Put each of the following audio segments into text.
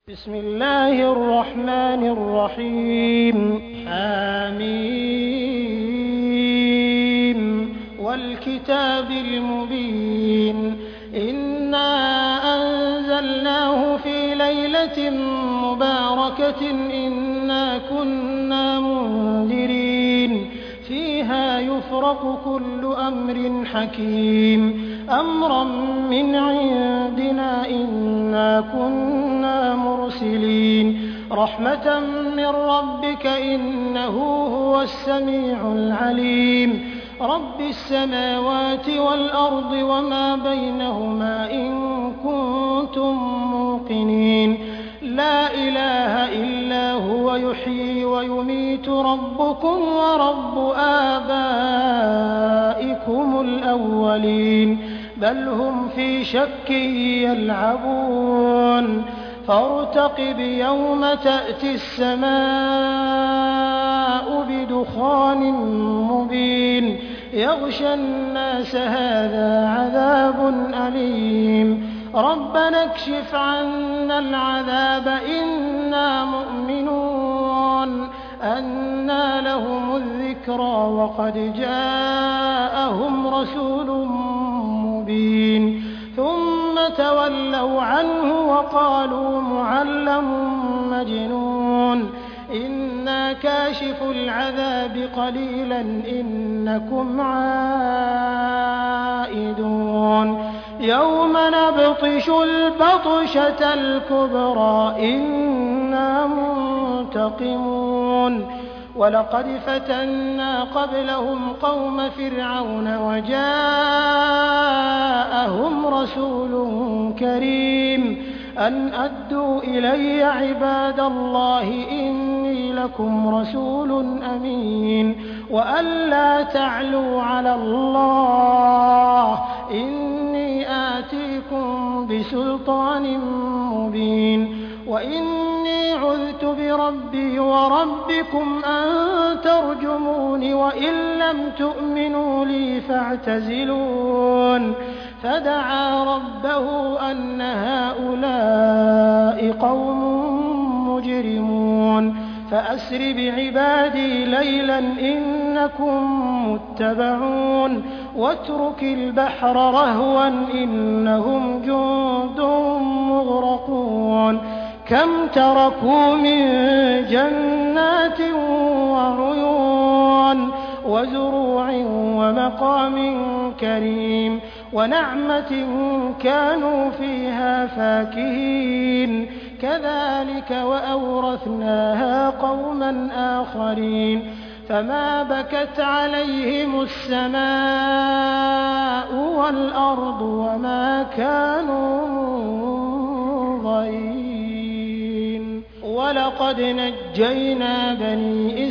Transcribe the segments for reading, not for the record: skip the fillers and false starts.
بسم الله الرحمن الرحيم حم والكتاب المبين إنا أنزلناه في ليلة مباركة إنا كنا منذرين فيها يفرق كل أمر حكيم أمرا من عندنا إنا كنا مرسلين رحمة من ربك إنه هو السميع العليم رب السماوات والأرض وما بينهما إن كنتم موقنين لا إله إلا هو يحيي ويميت ربكم ورب آبائكم الأولين بل هم في شك يلعبون فارتقب يوم تأتي السماء بدخان مبين يغشى الناس هذا عذاب أليم ربنا اكشف عنا العذاب إنا مؤمنون أنى لهم الذكرى وقد جاءهم رسول مبين ثم تولوا عنه وقالوا معلم مجنون إنا كاشف العذاب قليلا إنكم عائدون يوم نبطش البطشة الكبرى إنا منتقمون ولقد فتنا قبلهم قوم فرعون وجاءهم رسول كريم أن أدوا إلي عباد الله إني لكم رسول أمين وأن لا تعلوا على الله إني آتيكم بسلطان مبين وإني عذت بربي وربكم أن ترجمون وإن لم تؤمنوا لي فاعتزلون فدعا ربه أن هؤلاء قوم مجرمون فأسر بعبادي ليلا إنكم متبعون واترك البحر رهوا إنهم جند مغرقون كم تركوا من جنات وعيون وزروع ومقام كريم ونعمة كانوا فيها فاكهين كذلك وأورثناها قوما آخرين فما بكت عليهم السماء والأرض وما كانوا منظرين ولقد نجينا بني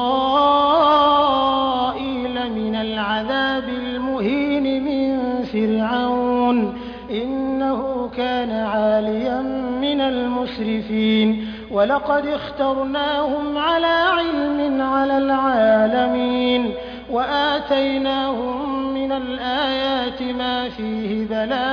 إسرائيل من العذاب المهين من فرعون إنه كان عاليا من المسرفين ولقد اخترناهم على علم على العالمين وآتيناهم من الآيات ما فيه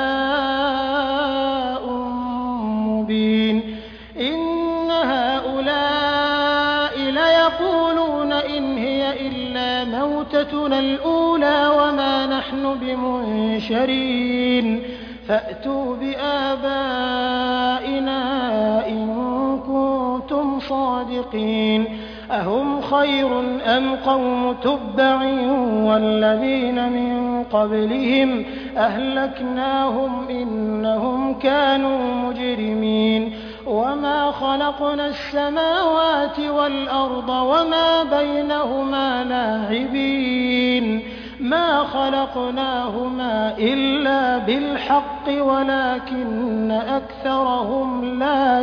بلاء مبين إن هؤلاء ليقولون إن هي إلا موتتنا الأولى وما نحن بمنشرين فأتوا بآبائنا إن كنتم صادقين أهم خير أم قوم تبع والذين من قبلهم أهلكناهم إنهم كانوا مجرمين وما خلقنا السماوات والأرض وما بينهما لاعبين ما خلقناهما إلا بالحق ولكن أكثرهم لا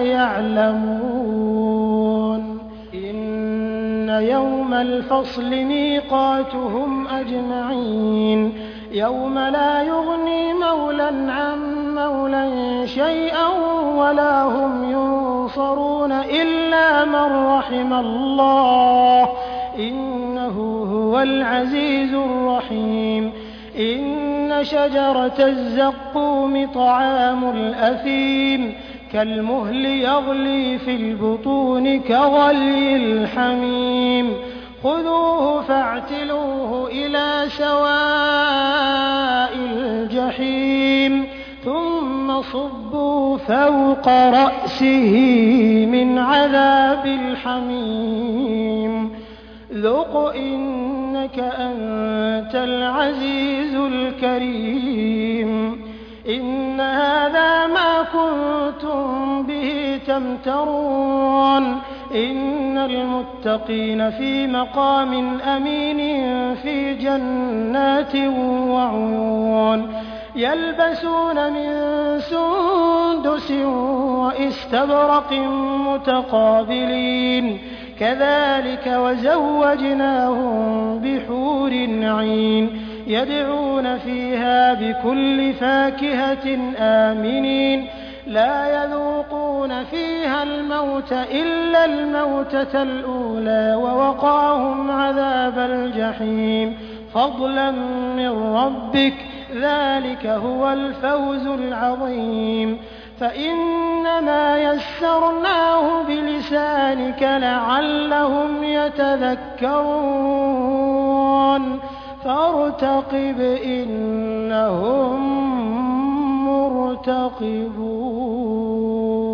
يعلمون إن يوم الفصل ميقاتهم أجمعين يوم لا يغني مولى عن مولى شيئا ولا هم ينصرون إلا من رحم الله إنه هو العزيز الرحيم إن شجرة الزقوم طعام الأثيم كالمهل يغلي في البطون كغلي الحميم خذوه فاعتلوه إلى سواء الجحيم ثم صبوا فوق رأسه من عذاب الحميم ذق إنك أنت العزيز الكريم إن هذا ما كنتم به تمترون إن المتقين في مقام أمين في جنات وعيون يلبسون من سندس وإستبرق متقابلين كذلك وزوجناهم بحور عين يدعون فيها بكل فاكهة آمنين لا يذوقون فيها الموت إلا الموتة الأولى ووقاهم عذاب الجحيم فضلا من ربك ذلك هو الفوز العظيم فإنما يسرناه بلسانك لعلهم يتذكرون فارتقب إنهم مرتقبون